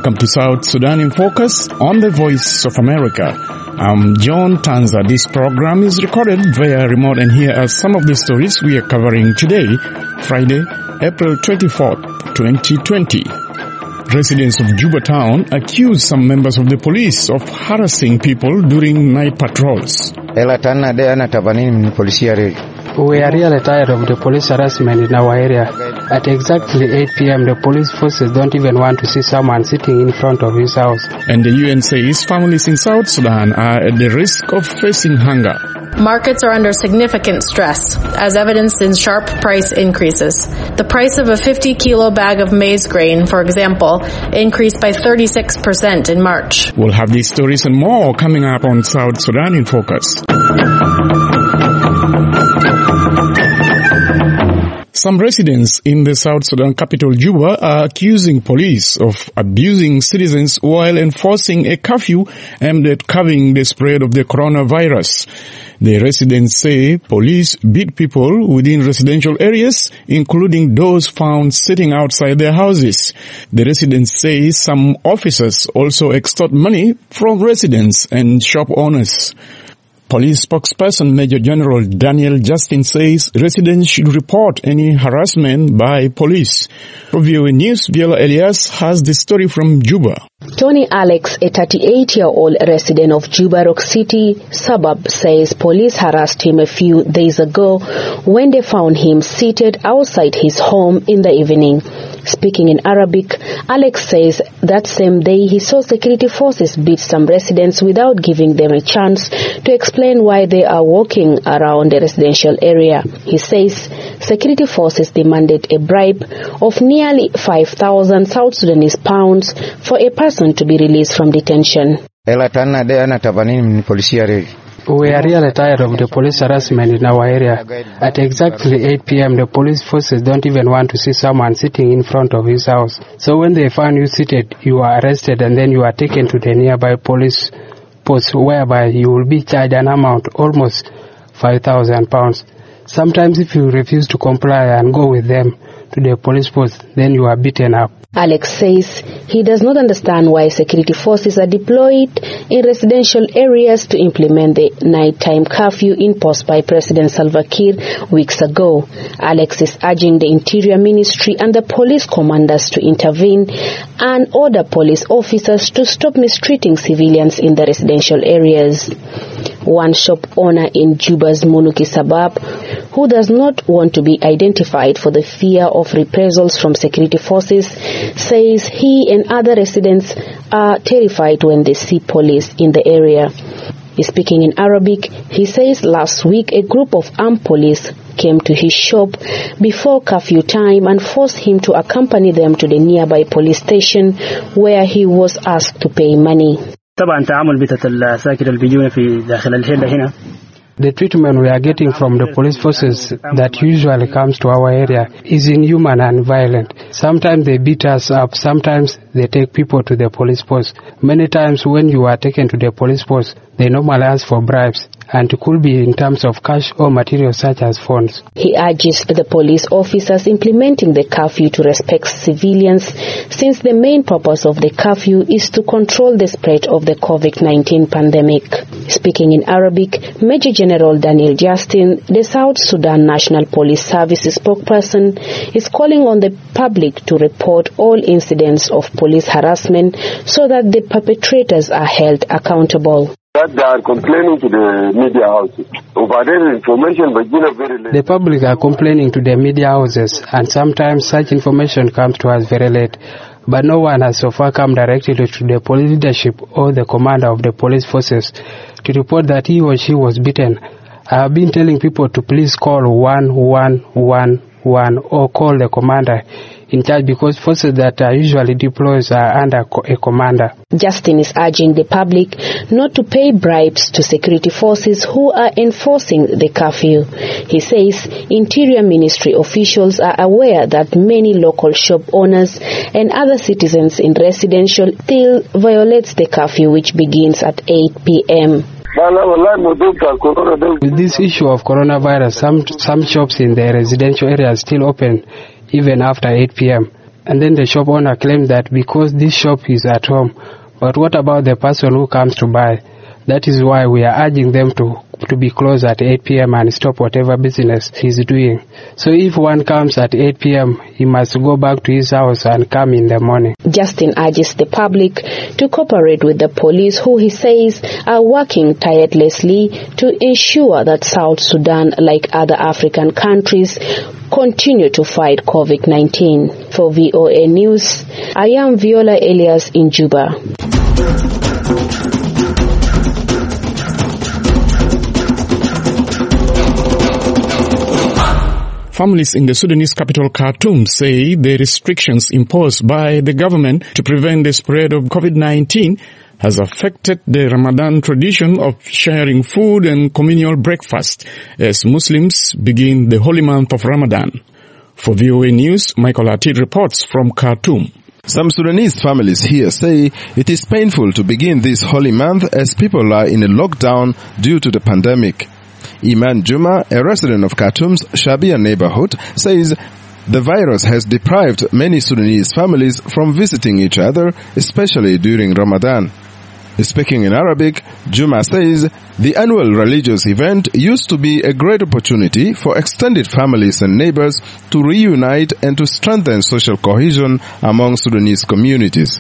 Welcome to South Sudan in Focus on the Voice of America. I'm John Tanza. This program is recorded via remote, and here are some of the stories we are covering today, Friday, April 24th, 2020. Residents of Juba town accuse some members of the police of harassing people during night patrols. We are really tired of the police harassment in our area. At exactly 8 p.m., the police forces don't even want to see someone sitting in front of his house. And the UN says families in South Sudan are at the risk of facing hunger. Markets are under significant stress, as evidenced in sharp price increases. The price of a 50-kilo bag of maize grain, for example, increased by 36% in March. We'll have these stories and more coming up on South Sudan in Focus. Some residents in the South Sudan capital, Juba, are accusing police of abusing citizens while enforcing a curfew aimed at curbing the spread of the coronavirus. The residents say police beat people within residential areas, including those found sitting outside their houses. The residents say some officers also extort money from residents and shop owners. Police spokesperson Major General Daniel Justin says residents should report any harassment by police. For VOA News, Viola Elias has the story from Juba. Tony Alex, a 38-year-old resident of Juba Rock City suburb, says police harassed him a few days ago when they found him seated outside his home in the evening. Speaking in Arabic, Alex says that same day he saw security forces beat some residents without giving them a chance to explain why they are walking around the residential area. He says security forces demanded a bribe of nearly 5,000 South Sudanese pounds for a person to be released from detention. We are really tired of the police harassment in our area. At exactly 8 p.m., the police forces don't even want to see someone sitting in front of his house. So when they find you seated, you are arrested and then you are taken to the nearby police post, whereby you will be charged an amount almost 5,000 pounds. Sometimes if you refuse to comply and go with them to the police post, then you are beaten up. Alex says he does not understand why security forces are deployed in residential areas to implement the nighttime curfew imposed by President Salva Kiir weeks ago. Alex is urging the Interior Ministry and the police commanders to intervene and order police officers to stop mistreating civilians in the residential areas. One shop owner in Juba's Munuki suburb, who does not want to be identified for the fear of reprisals from security forces, says he and other residents are terrified when they see police in the area. Speaking in Arabic, he says last week a group of armed police came to his shop before curfew time and forced him to accompany them to the nearby police station where he was asked to pay money. The treatment we are getting from the police forces that usually comes to our area is inhuman and violent. Sometimes they beat us up, sometimes they take people to the police post. Many times when you are taken to the police post, they normally ask for bribes, and it could be in terms of cash or materials such as phones. He urges the police officers implementing the curfew to respect civilians, since the main purpose of the curfew is to control the spread of the COVID-19 pandemic. Speaking in Arabic, Major General Daniel Justin, the South Sudan National Police Service spokesperson, is calling on the public to report all incidents of police harassment so that the perpetrators are held accountable. That they are complaining to the media houses. The public are complaining to the media houses, and sometimes such information comes to us very late. But no one has so far come directly to the police leadership or the commander of the police forces to report that he or she was beaten. I have been telling people to please call 1111 or call the commander in charge, because forces that are usually deployed are under a commander. Justin is urging the public not to pay bribes to security forces who are enforcing the curfew. He says Interior Ministry officials are aware that many local shop owners and other citizens in residential still violates the curfew, which begins at 8 p.m. With this issue of coronavirus, some shops in the residential area are still open even after 8 p.m. And then the shop owner claimed that because this shop is at home, but what about the person who comes to buy? That is why we are urging them to be closed at 8 p.m. and stop whatever business he's doing. So if one comes at 8 p.m., he must go back to his house and come in the morning. Justin urges the public to cooperate with the police, who he says are working tirelessly to ensure that South Sudan, like other African countries, continue to fight COVID-19. For VOA News, I am Viola Elias in Juba. Families in the Sudanese capital Khartoum say the restrictions imposed by the government to prevent the spread of COVID-19 has affected the Ramadan tradition of sharing food and communal breakfast as Muslims begin the holy month of Ramadan. For VOA News, Michael Atid reports from Khartoum. Some Sudanese families here say it is painful to begin this holy month as people are in a lockdown due to the pandemic. Iman Juma, a resident of Khartoum's Shabia neighborhood, says the virus has deprived many Sudanese families from visiting each other, especially during Ramadan. Speaking in Arabic, Juma says the annual religious event used to be a great opportunity for extended families and neighbors to reunite and to strengthen social cohesion among Sudanese communities.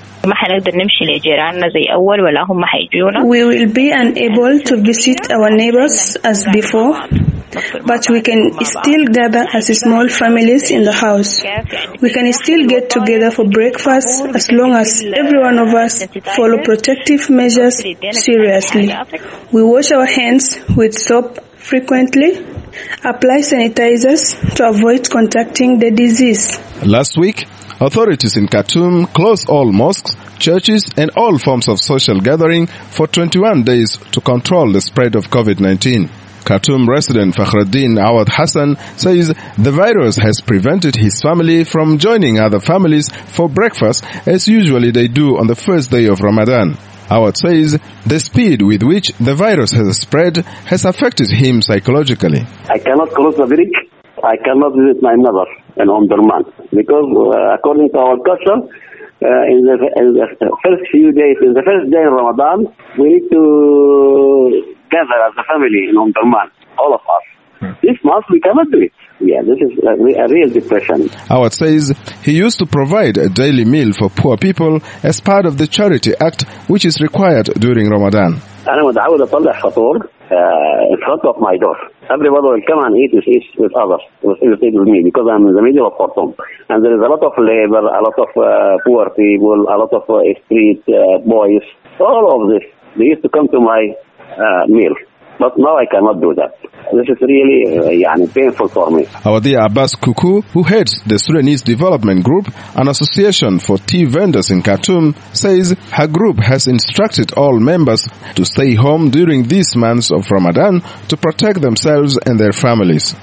We will be unable to visit our neighbors as before, but we can still gather as small families in the house. We can still get together for breakfast as long as every one of us follow protective measures seriously. We wash our hands with soap frequently, apply sanitizers to avoid contracting the disease. Last week, authorities in Khartoum closed all mosques, churches and all forms of social gathering for 21 days to control the spread of COVID-19. Khartoum resident Fakhruddin Awad Hassan says the virus has prevented his family from joining other families for breakfast as usually they do on the first day of Ramadan. Awad says the speed with which the virus has spread has affected him psychologically. I cannot close the brick. I cannot visit my mother in Omdurman because according to our culture, in the first few days, in the first day of Ramadan, we need to gather as a family in Omdurman, all of us. This month we cannot do it. Yeah, this is a real depression. Awad says he used to provide a daily meal for poor people as part of the charity act which is required during Ramadan. أنا متعود أطلع فطور in front of my door. Everybody will come and eat with others, with me, because I'm in the middle of Khartoum. And there is a lot of labor, a lot of poor people, a lot of street boys, all of this. They used to come to my meal. But now I cannot do that. This is really painful for me. Awadia Abbas Kuku, who heads the Sudanese Development Group, an association for tea vendors in Khartoum, says her group has instructed all members to stay home during these months of Ramadan to protect themselves and their families.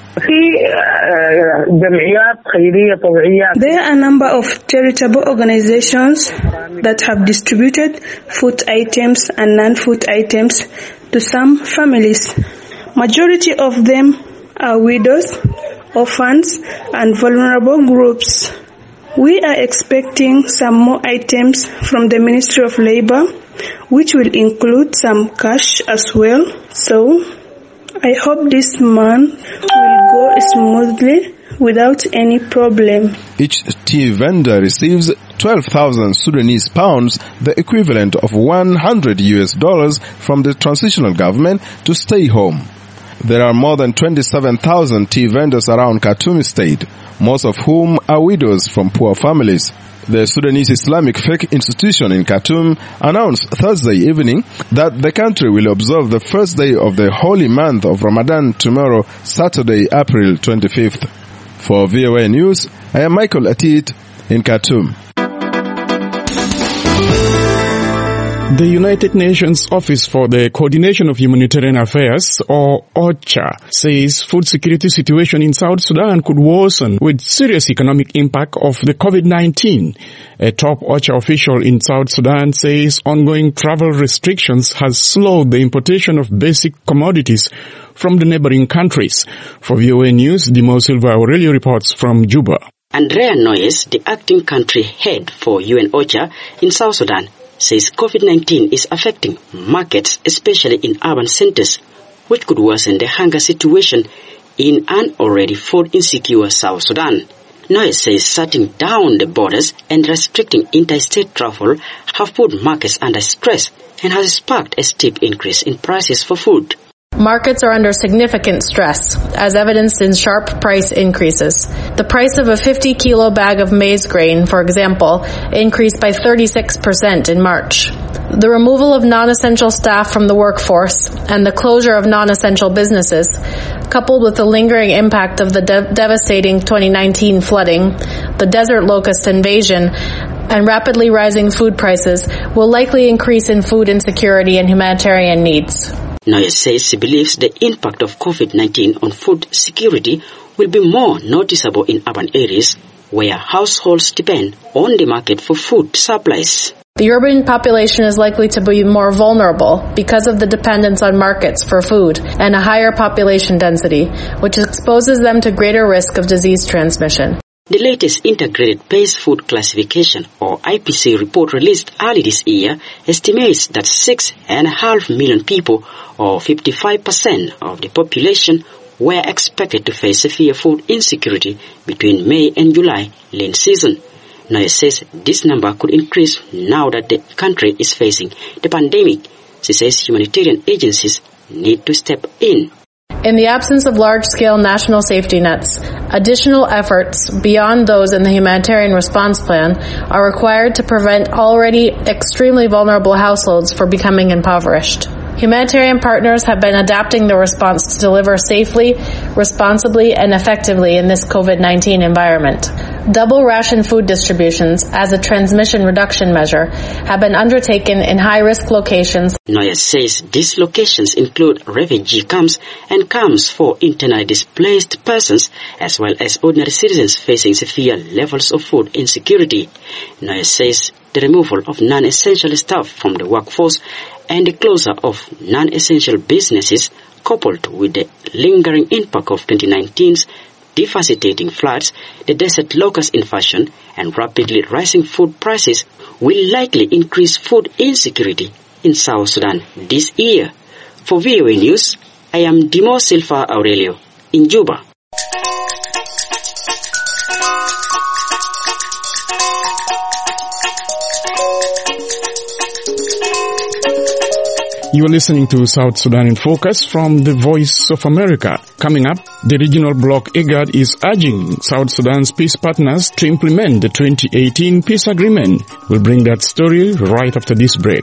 There are a number of charitable organizations that have distributed food items and non-food items to some families. Majority of them are widows, orphans, and vulnerable groups. We are expecting some more items from the Ministry of Labor, which will include some cash as well. So, I hope this month will go smoothly without any problem. Each tea vendor receives 12,000 Sudanese pounds, the equivalent of $100 from the transitional government to stay home. There are more than 27,000 tea vendors around Khartoum state, most of whom are widows from poor families. The Sudanese Islamic Fiqh Institution in Khartoum announced Thursday evening that the country will observe the first day of the holy month of Ramadan tomorrow, Saturday, April 25th. For VOA News, I am Michael Atit in Khartoum. The United Nations Office for the Coordination of Humanitarian Affairs, or OCHA, says food security situation in South Sudan could worsen with serious economic impact of the COVID-19. A top OCHA official in South Sudan says ongoing travel restrictions has slowed the importation of basic commodities from the neighboring countries. For VOA News, Dimo Silva Aurelio reports from Juba. Andrea Noyes, the acting country head for UN OCHA in South Sudan, says COVID-19 is affecting markets, especially in urban centers, which could worsen the hunger situation in an already food-insecure South Sudan. Noyes says shutting down the borders and restricting interstate travel have put markets under stress and has sparked a steep increase in prices for food. Markets are under significant stress, as evidenced in sharp price increases. The price of a 50-kilo bag of maize grain, for example, increased by 36% in March. The removal of non-essential staff from the workforce and the closure of non-essential businesses, coupled with the lingering impact of the devastating 2019 flooding, the desert locust invasion, and rapidly rising food prices, will likely increase in food insecurity and humanitarian needs. Noyes says she believes the impact of COVID-19 on food security will be more noticeable in urban areas where households depend on the market for food supplies. The urban population is likely to be more vulnerable because of the dependence on markets for food and a higher population density, which exposes them to greater risk of disease transmission. The latest Integrated Base Food Classification, or IPC report released early this year, estimates that 6.5 million people, or 55% of the population, were expected to face severe food insecurity between May and July lean season. Noyes says this number could increase now that the country is facing the pandemic. She says humanitarian agencies need to step in. In the absence of large-scale national safety nets, additional efforts beyond those in the humanitarian response plan are required to prevent already extremely vulnerable households from becoming impoverished. Humanitarian partners have been adapting their response to deliver safely, responsibly, and effectively in this COVID-19 environment. Double ration food distributions as a transmission reduction measure have been undertaken in high-risk locations. Noyes says these locations include refugee camps and camps for internally displaced persons, as well as ordinary citizens facing severe levels of food insecurity. Noyes says the removal of non-essential staff from the workforce and the closure of non-essential businesses, coupled with the lingering impact of 2019's devastating floods, the desert locust invasion, and rapidly rising food prices will likely increase food insecurity in South Sudan this year. For VOA News, I am Dimo Silva Aurelio in Juba. You are listening to South Sudan in Focus from the Voice of America. Coming up, the regional bloc IGAD is urging South Sudan's peace partners to implement the 2018 peace agreement. We'll bring that story right after this break.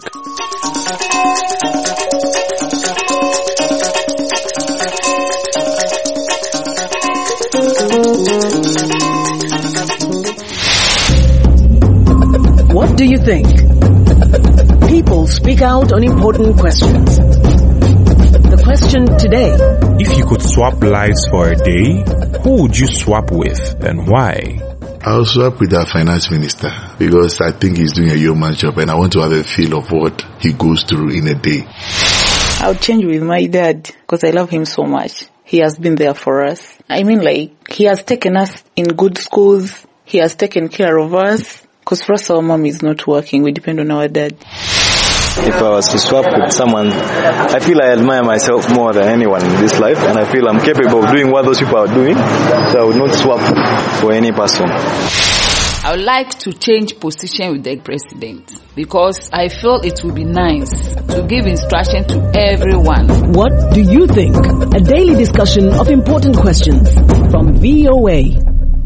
What do you think? People speak out on important questions. The question today: if you could swap lives for a day, who would you swap with and why? I'll swap with our finance minister because I think he's doing a yeoman's job and I want to have a feel of what he goes through in a day. I'll change with my dad because I love him so much. He has been there for us. I mean, he has taken us in good schools. He has taken care of us. Because for us, our mom is not working. We depend on our dad. If I was to swap with someone, I feel I admire myself more than anyone in this life, and I feel I'm capable of doing what those people are doing, so I would not swap for any person. I would like to change position with the president because I feel it would be nice to give instruction to everyone. What do you think? A daily discussion of important questions from VOA.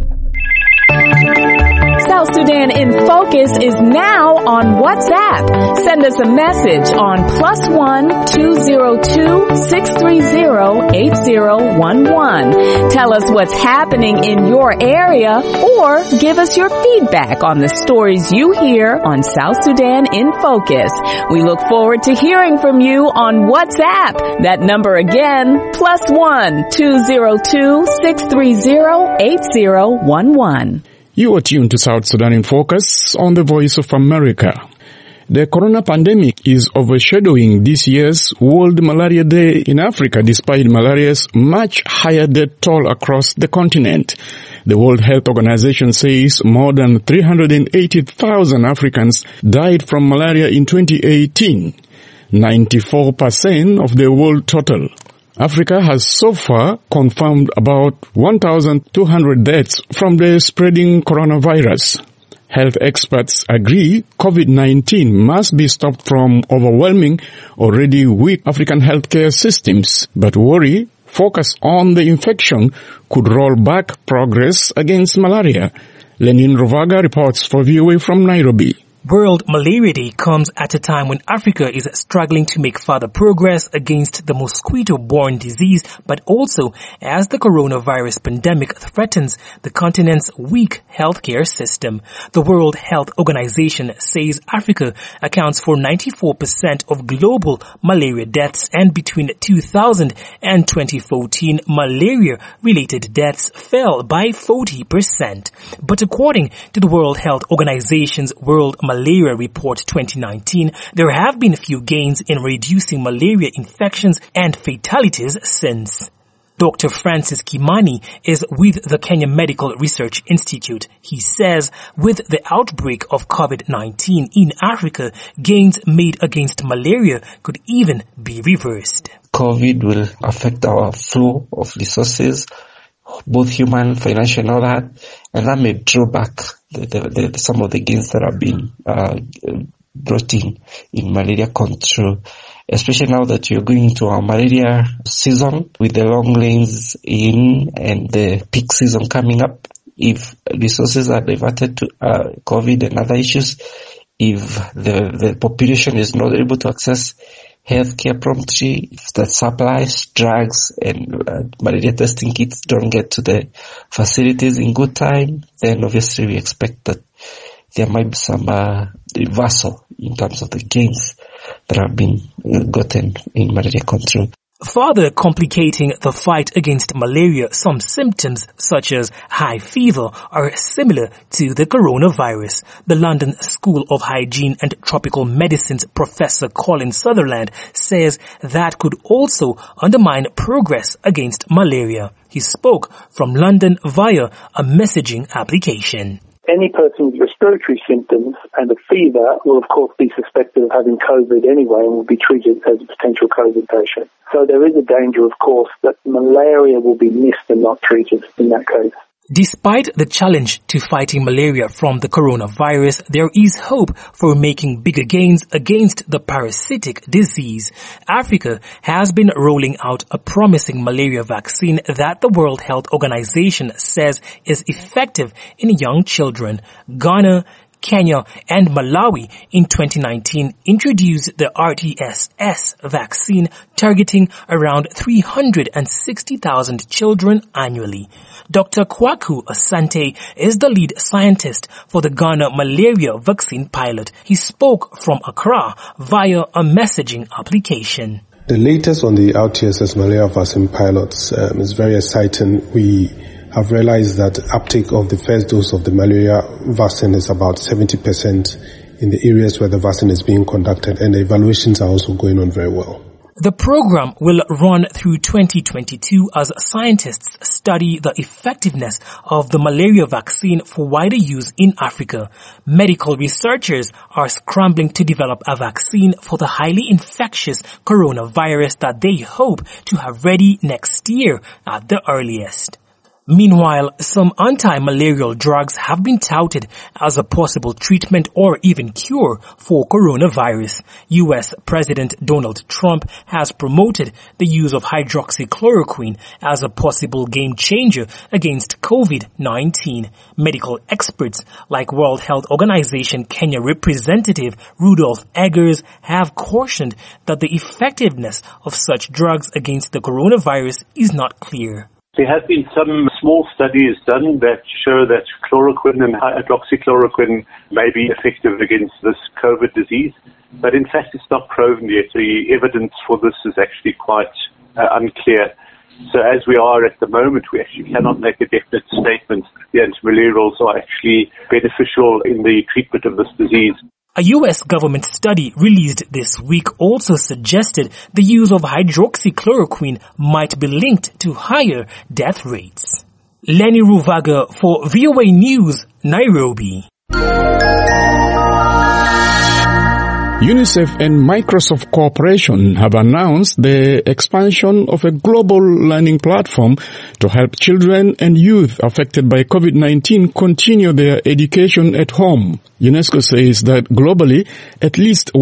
South Sudan in Focus is now on WhatsApp. Send us a message on +1 202 630 8011. Tell us what's happening in your area or give us your feedback on the stories you hear on South Sudan in Focus. We look forward to hearing from you on WhatsApp. That number again, +1 202 630 8011. You are tuned to South Sudan in Focus on the Voice of America. The corona pandemic is overshadowing this year's World Malaria Day in Africa, despite malaria's much higher death toll across the continent. The World Health Organization says more than 380,000 Africans died from malaria in 2018, 94% of the world total. Africa has so far confirmed about 1,200 deaths from the spreading coronavirus. Health experts agree COVID-19 must be stopped from overwhelming already weak African healthcare systems, but worry focus on the infection could roll back progress against malaria. Lenin Ruvaga reports for VOA from Nairobi. World Malaria Day comes at a time when Africa is struggling to make further progress against the mosquito-borne disease, but also as the coronavirus pandemic threatens the continent's weak healthcare system. The World Health Organization says Africa accounts for 94% of global malaria deaths, and between 2000 and 2014, malaria-related deaths fell by 40%. But according to the World Health Organization's World Malaria Report 2019, there have been few gains in reducing malaria infections and fatalities since. Dr. Francis Kimani is with the Kenya Medical Research Institute. He says with the outbreak of COVID-19 in Africa, gains made against malaria could even be reversed. COVID will affect our flow of resources, both human, financial, and all that, and that may draw back some of the gains that have been brought in malaria control, especially now that you're going into our malaria season with the long lanes in and the peak season coming up. If resources are diverted to COVID and other issues, if the population is not able to access healthcare promptly, if the supplies, drugs, and malaria testing kits don't get to the facilities in good time, then obviously we expect that there might be some reversal in terms of the gains that have been gotten in malaria control. Further complicating the fight against malaria, some symptoms such as high fever are similar to the coronavirus. The London School of Hygiene and Tropical Medicine's Professor Colin Sutherland says that could also undermine progress against malaria. He spoke from London via a messaging application. Any person with respiratory symptoms and a fever will, of course, be suspected of having COVID anyway and will be treated as a potential COVID patient. So there is a danger, of course, that malaria will be missed and not treated in that case. Despite the challenge to fighting malaria from the coronavirus, there is hope for making bigger gains against the parasitic disease. Africa has been rolling out a promising malaria vaccine that the World Health Organization says is effective in young children. Ghana, Kenya and Malawi in 2019 introduced the RTS vaccine targeting around 360,000 children annually. Dr. Kwaku Asante is the lead scientist for the Ghana malaria vaccine pilot. He spoke from Accra via a messaging application. The latest on the RTS malaria vaccine pilots is very exciting. We have realized that uptake of the first dose of the malaria vaccine is about 70% in the areas where the vaccine is being conducted, and the evaluations are also going on very well. The program will run through 2022 as scientists study the effectiveness of the malaria vaccine for wider use in Africa. Medical researchers are scrambling to develop a vaccine for the highly infectious coronavirus that they hope to have ready next year at the earliest. Meanwhile, some anti-malarial drugs have been touted as a possible treatment or even cure for coronavirus. U.S. President Donald Trump has promoted the use of hydroxychloroquine as a possible game changer against COVID-19. Medical experts like World Health Organization Kenya representative Rudolph Eggers have cautioned that the effectiveness of such drugs against the coronavirus is not clear. There have been some small studies done that show that chloroquine and hydroxychloroquine may be effective against this COVID disease, but in fact it's not proven yet. The evidence for this is actually quite unclear. So as we are at the moment, we actually cannot make a definite statement that the antimalarials are actually beneficial in the treatment of this disease. A U.S. government study released this week also suggested the use of hydroxychloroquine might be linked to higher death rates. Lenny Ruvaga for VOA News, Nairobi. UNICEF and Microsoft Corporation have announced the expansion of a global learning platform to help children and youth affected by COVID-19 continue their education at home. UNESCO says that globally, at least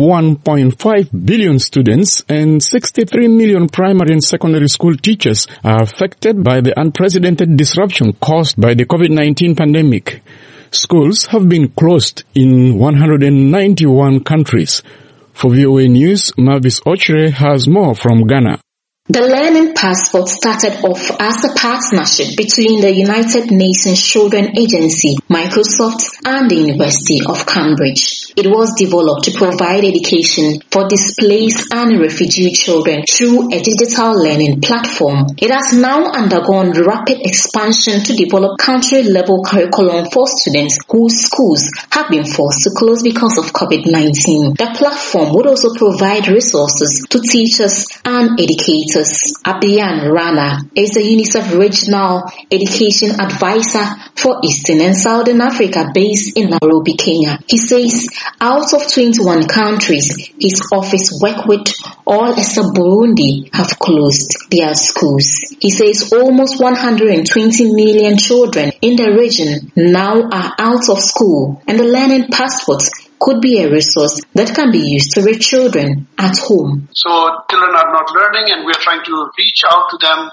1.5 billion students and 63 million primary and secondary school teachers are affected by the unprecedented disruption caused by the COVID-19 pandemic. Schools have been closed in 191 countries. For VOA News, Mavis Ochre has more from Ghana. The Learning Passport started off as a partnership between the United Nations Children Agency, Microsoft, and the University of Cambridge. It was developed to provide education for displaced and refugee children through a digital learning platform. It has now undergone rapid expansion to develop country-level curriculum for students whose schools have been forced to close because of COVID-19. The platform would also provide resources to teachers and educators. Abiyan Rana is the UNICEF Regional Education Advisor for Eastern and Southern Africa based in Nairobi, Kenya. He says out of 21 countries his office work with, all except Burundi have closed their schools. He says almost 120 million children in the region now are out of school, and the Learning Passport could be a resource that can be used to reach children at home. So children are not learning, and we are trying to reach out to them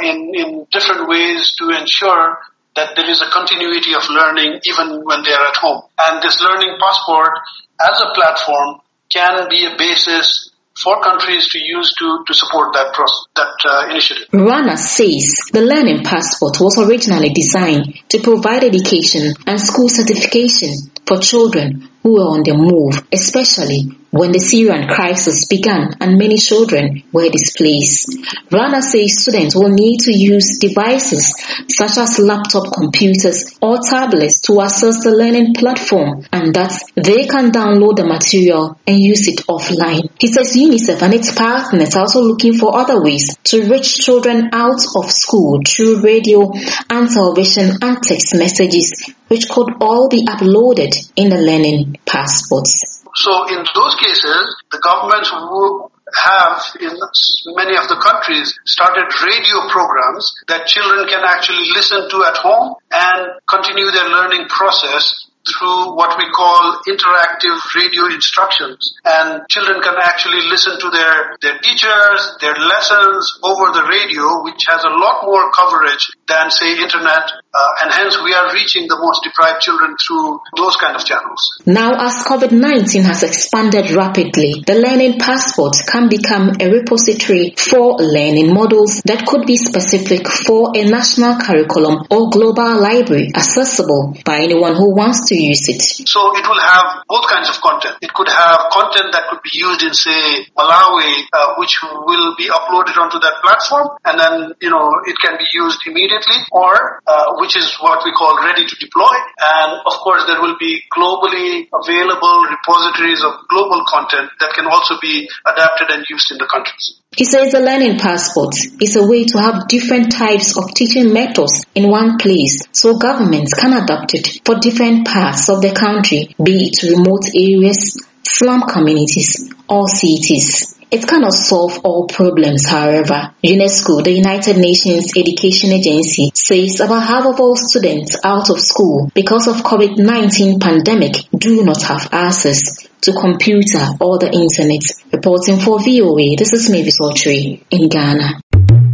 in different ways to ensure that there is a continuity of learning even when they are at home. And this Learning Passport as a platform can be a basis for countries to use to support that initiative. Rana says the Learning Passport was originally designed to provide education and school certification for children who were on the move, especially when the Syrian crisis began and many children were displaced. Rana says students will need to use devices such as laptop computers or tablets to access the learning platform, and that they can download the material and use it offline. He says UNICEF and its partners are also looking for other ways to reach children out of school through radio and television and text messages, which could all be uploaded in the Learning Passports. So in those cases, the governments who have in many of the countries started radio programs that children can actually listen to at home and continue their learning process through what we call interactive radio instructions. And children can actually listen to their teachers, their lessons over the radio, which has a lot more coverage than, say, internet. And hence we are reaching the most deprived children through those kind of channels. Now, as COVID-19 has expanded rapidly, the Learning Passport can become a repository for learning models that could be specific for a national curriculum or global library accessible by anyone who wants to use it. So it will have both kinds of content. It could have content that could be used in, say, Malawi, which will be uploaded onto that platform, and then, it can be used immediately, or which is what we call ready to deploy. And of course, there will be globally available repositories of global content that can also be adapted and used in the countries. He says the Learning Passport is a way to have different types of teaching methods in one place, so governments can adapt it for different parts of the country, be it remote areas, slum communities, or cities. It cannot solve all problems, however. UNESCO, the United Nations Education Agency, says about half of all students out of school because of COVID-19 pandemic do not have access to computer or the internet. Reporting for VOA, this is Mavis Autry in Ghana.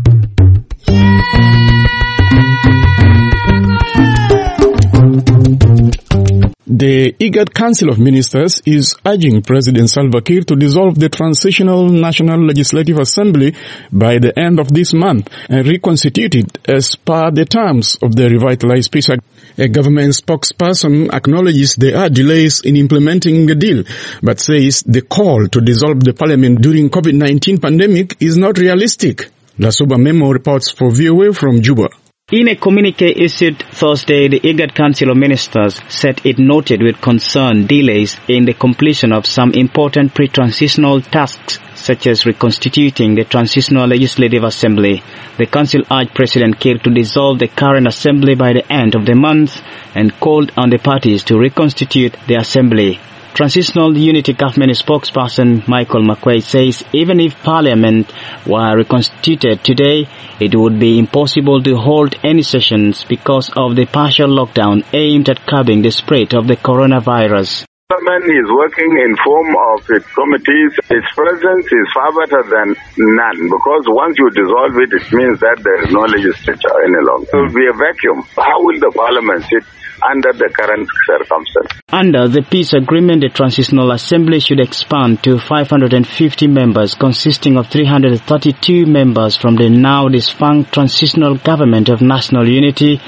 The IGAD Council of Ministers is urging President Salva Kiir to dissolve the Transitional National Legislative Assembly by the end of this month and reconstitute it as per the terms of the revitalized peace act. A government spokesperson acknowledges there are delays in implementing the deal, but says the call to dissolve the parliament during COVID-19 pandemic is not realistic. Lasuba Memo reports for VOA from Juba. In a communique issued Thursday, the IGAD Council of Ministers said it noted with concern delays in the completion of some important pre-transitional tasks, such as reconstituting the Transitional Legislative Assembly. The Council urged President Kiir to dissolve the current Assembly by the end of the month and called on the parties to reconstitute the Assembly. Transitional Unity Government spokesperson Michael Makwei says even if Parliament were reconstituted today, it would be impossible to hold any sessions because of the partial lockdown aimed at curbing the spread of the coronavirus. Parliament is working in form of its committees. Its presence is far better than none, because once you dissolve it, it means that there is no legislature any longer. There will be a vacuum. How will the Parliament sit under the current circumstances? Under the peace agreement, the Transitional Assembly should expand to 550 members, consisting of 332 members from the now defunct Transitional Government of National Unity,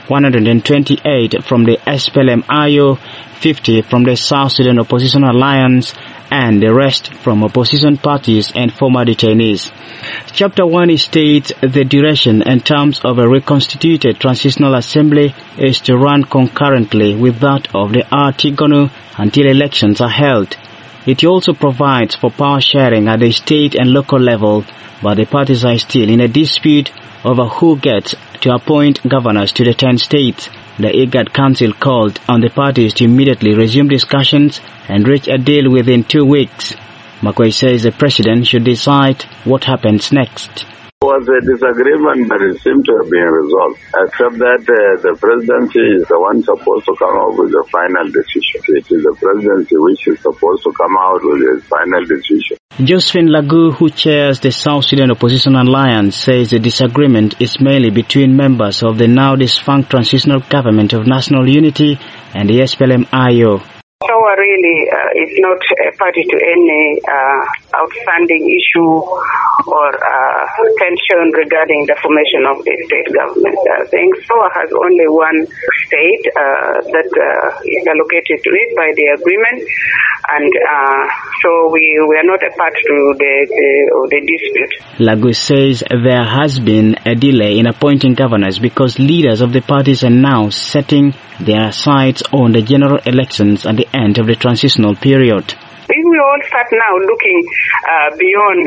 128 from the SPLM-IO, 50 from the South Sudan Opposition Alliance, and the rest from opposition parties and former detainees. Chapter 1 states the duration and terms of a reconstituted Transitional Assembly is to run concurrently with that of the RT-GONU until elections are held. It also provides for power sharing at the state and local level, but the parties are still in a dispute over who gets to appoint governors to the 10 states. The IGAD Council called on the parties to immediately resume discussions and reach a deal within 2 weeks. Makwei says the president should decide what happens next. There was a disagreement, but it seemed to have been resolved, except that the presidency is the one supposed to come up with the final decision. It is the presidency which is supposed to come out with its final decision. Josephine Lagu, who chairs the South Sudan Opposition Alliance, says the disagreement is mainly between members of the now defunct Transitional Government of National Unity and the SPLM-IO. SOA really is not a party to any outstanding issue or tension regarding the formation of the state government. I think SOA has only one state that is allocated to it by the agreement, and so we are not a part to the dispute. Lagu says there has been a delay in appointing governors because leaders of the parties are now setting their sights on the general elections at the end of the transitional period. If we all start now looking beyond,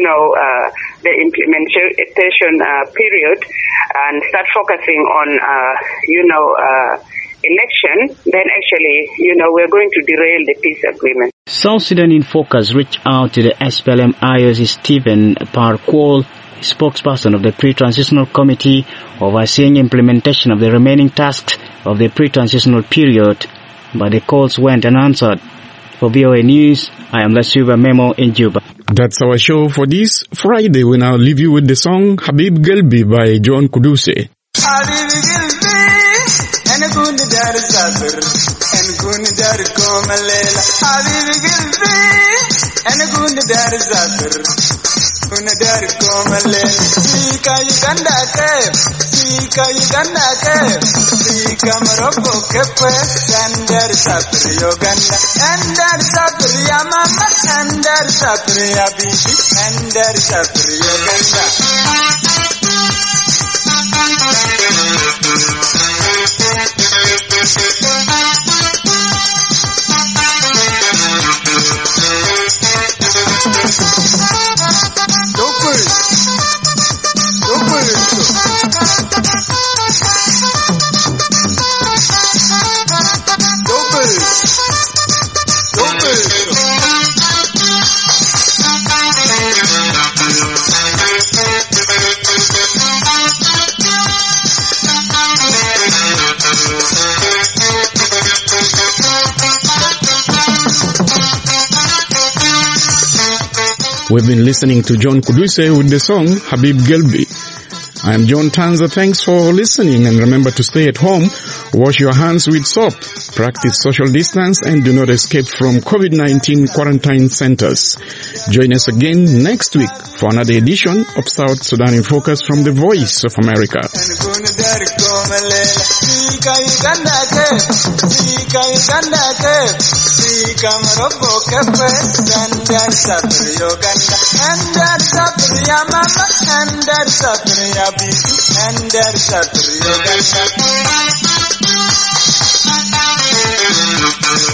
the implementation period and start focusing on, election, then actually, we're going to derail the peace agreement. South Sudan in Focus reached out to the SPLM-IO's Stephen Parkwall, spokesperson of the Pre-Transitional Committee, overseeing implementation of the remaining tasks of the pre-transitional period, but the calls went unanswered. For VOA News, I am Lasuba Memo in Juba. That's our show for this Friday. We now leave you with the song Habib Gelbi by John Kuduse. We've been listening to John Kuduse with the song Habib Gelbi. I am John Tanza. Thanks for listening, and remember to stay at home, wash your hands with soap, practice social distance, and do not escape from COVID-19 quarantine centers. Join us again next week for another edition of South Sudan in Focus from the Voice of America. Sika Uganda ke, Sika Uganda ke, Sika Morocco kepe, Gandar Sapri Uganda, Gandar Sapri Mama, Gandar Sapri Bibi, Gandar Sapri Uganda.